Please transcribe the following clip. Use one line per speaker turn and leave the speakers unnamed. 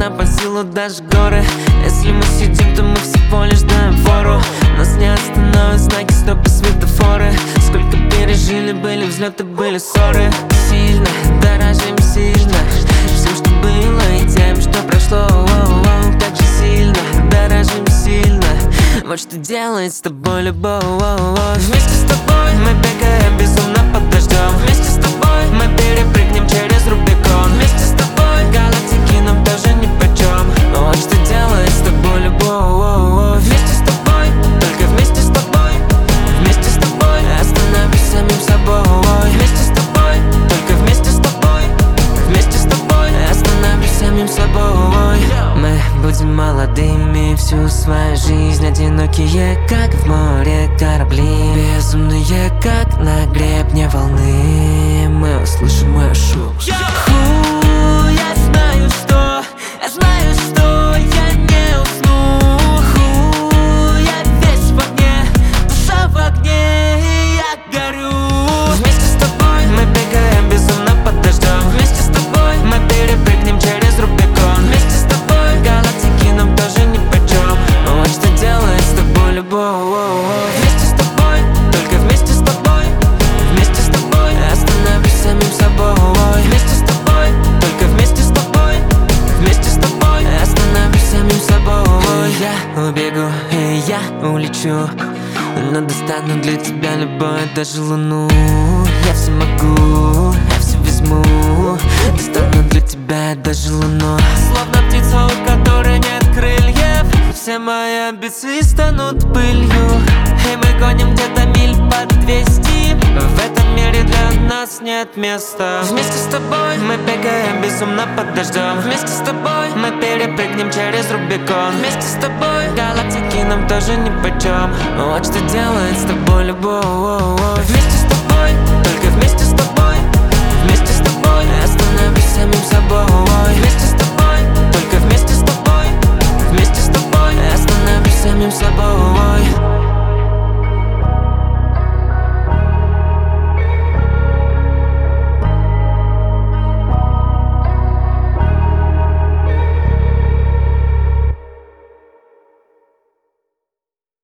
нам по силу даже горы. Если мы сидим, то мы всего лишь даем фору. Нас не остановят знаки, стоп и светофоры. Сколько пережили, были взлеты, были ссоры. Сильно, дорожим сильно всем, что было, и тем, что прошло. Так же сильно, дорожим сильно. Вот что делает с тобой любовь. Вместе с тобой мы бегаем безумно под дождем. Вместе с тобой мы перепрыгнем через Рубикон. Вместе с тобой галактики нам тоже нипочем. Вот что делает с тобой любовь. Вместе с тобой, только вместе с тобой. Вместе с тобой остановись самим собой. Вместе с тобой, только вместе с тобой. Вместе с тобой остановись самим собой. Мы будем молодыми всю свою жизнь, одинокие, как в море корабли, безумные, как на гребне волны. Мы услышим мой шум. Я знаю, что я не усну. Я весь в огне, душа в огне, и я горю. Вместе с тобой мы бегаем безумно под дождем. Вместе с тобой мы перепрыгнем через Рубикон. Вместе с тобой галактики нам тоже нипочем. Вот что делает с тобой любовь. Вместе с тобой, только вместе с тобой. Вместе с тобой остановись самим собой. Вместе с тобой, только вместе с тобой. Вместе с тобой остановись самим собой. Я убегу и я улечу, но достану для тебя любое, даже луну. Я все могу, я все возьму. Достану для тебя даже луну. Словно птица, у которой нет крыльев, все мои амбиции станут пылью. И мы гоним где-то миль под 200. В этом мире для нас нет места. Вместе с тобой мы бегаем безумно под дождем. Вместе с тобой мы перепрыгнем через Рубикон. Вместе с тобой галактики нам тоже нипочем. Вот что делает с тобой любовь. Вместе с тобой